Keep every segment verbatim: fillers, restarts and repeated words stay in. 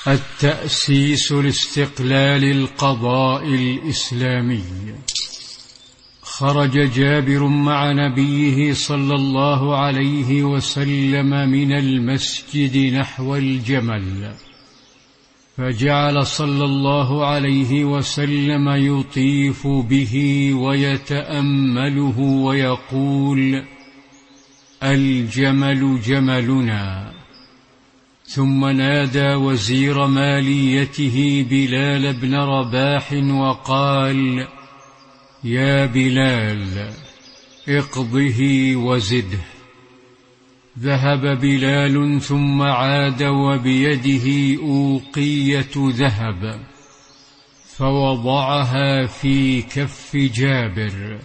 التأسيس لاستقلال القضاء الإسلامي. خرج جابر مع نبيه صلى الله عليه وسلم من المسجد نحو الجمل، فجعل صلى الله عليه وسلم يطيف به ويتأمله ويقول: الجمل جملنا. ثم نادى وزير ماليته بلال بن رباح وقال: يا بلال اقضه وزده. ذهب بلال ثم عاد وبيده أوقية ذهب، فوضعها في كف جابر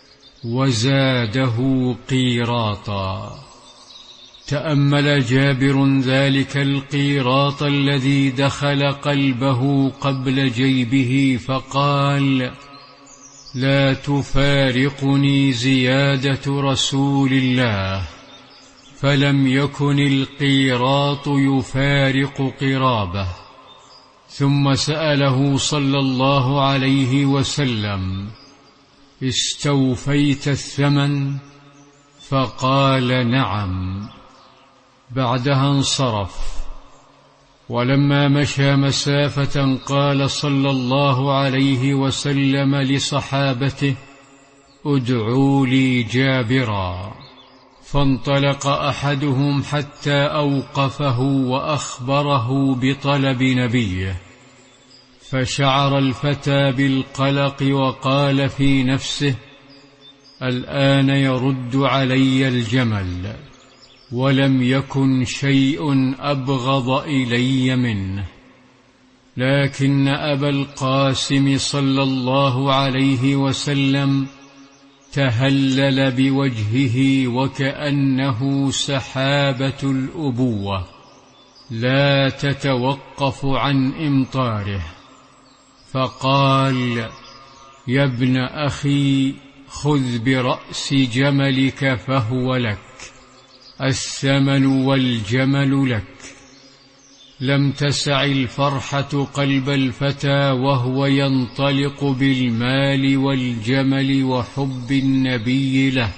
وزاده قيراطا. تأمل جابر ذلك القيراط الذي دخل قلبه قبل جيبه فقال: لا تفارقني زيادة رسول الله. فلم يكن القيراط يفارق قرابه. ثم سأله صلى الله عليه وسلم: استوفيت الثمن؟ فقال: نعم. بعدها انصرف. ولما مشى مسافة قال صلى الله عليه وسلم لصحابته: ادعوا لي جابرا. فانطلق أحدهم حتى أوقفه وأخبره بطلب نبيه، فشعر الفتى بالقلق وقال في نفسه: الآن يرد علي الجمل، ولم يكن شيء أبغض إلي منه. لكن أبا القاسم صلى الله عليه وسلم تهلل بوجهه وكأنه سحابة الأبوة لا تتوقف عن إمطاره، فقال: يا ابن أخي خذ برأس جملك فهو لك، الثمن والجمل لك. لم تسع الفرحة قلب الفتى وهو ينطلق بالمال والجمل وحب النبي له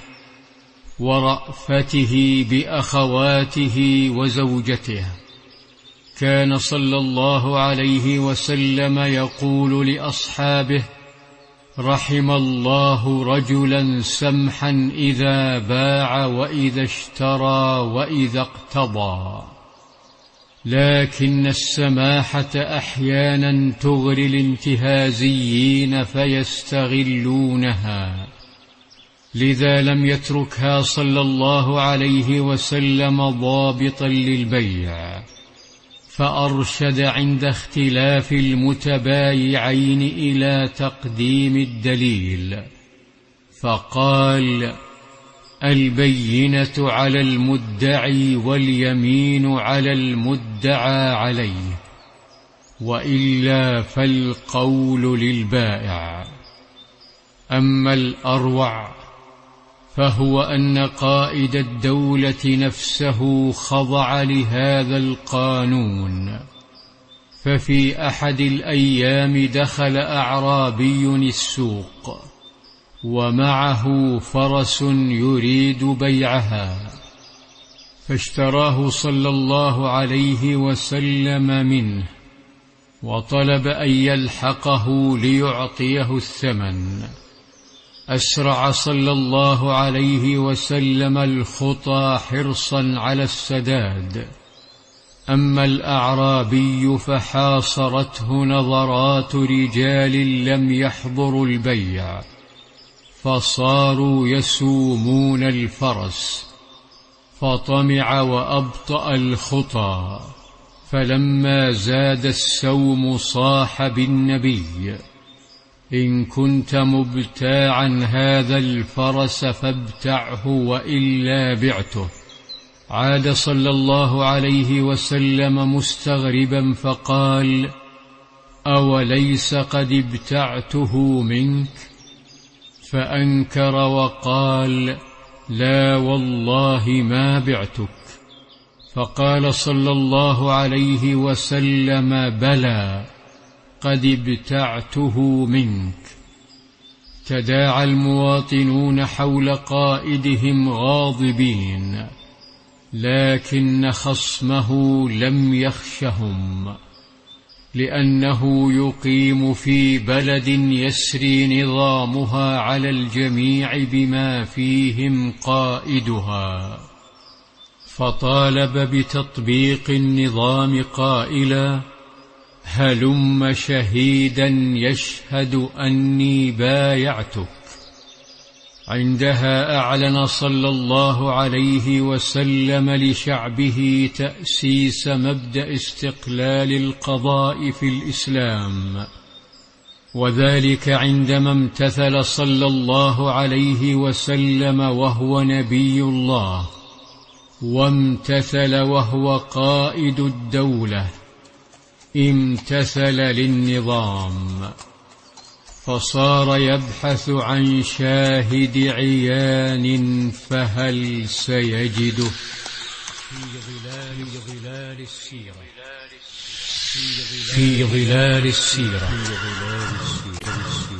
ورأفته بأخواته وزوجته. كان صلى الله عليه وسلم يقول لأصحابه: رحم الله رجلا سمحا إذا باع وإذا اشترى وإذا اقتضى. لكن السماحة أحيانا تغري الانتهازيين فيستغلونها، لذا لم يتركها صلى الله عليه وسلم ضابطا للبيع، فأرشد عند اختلاف المتبايعين إلى تقديم الدليل، فقال: البينة على المدعي واليمين على المدعى عليه، وإلا فالقول للبائع. أما الأروع فهو أن قائد الدولة نفسه خضع لهذا القانون. ففي أحد الأيام دخل أعرابي السوق ومعه فرس يريد بيعها، فاشتراه صلى الله عليه وسلم منه وطلب أن يلحقه ليعطيه الثمن. أسرع صلى الله عليه وسلم الخطى حرصا على السداد. أما الأعرابي فحاصرته نظرات رجال لم يحضروا البيع، فصاروا يسومون الفرس، فطمع وأبطأ الخطى. فلما زاد السوم صاح بالنبي: إن كنت مبتاعا هذا الفرس فابتعه وإلا بعته. عاد صلى الله عليه وسلم مستغربا فقال: أوليس قد ابتعته منك؟ فأنكر وقال: لا والله ما بعتك. فقال صلى الله عليه وسلم: بلى، قد ابتعته منك. تداعى المواطنون حول قائدهم غاضبين، لكن خصمه لم يخشهم، لأنه يقيم في بلد يسري نظامها على الجميع بما فيهم قائدها. فطالب بتطبيق النظام قائلا: هلم شهيدا يشهد أني بايعتك. عندها أعلن صلى الله عليه وسلم لشعبه تأسيس مبدأ استقلال القضاء في الإسلام، وذلك عندما امتثل صلى الله عليه وسلم وهو نبي الله، وامتثل وهو قائد الدولة، امتثل للنظام، فصار يبحث عن شاهد عيان فهل سيجده؟ في ظلال ظلال السيرة في ظلال السيرة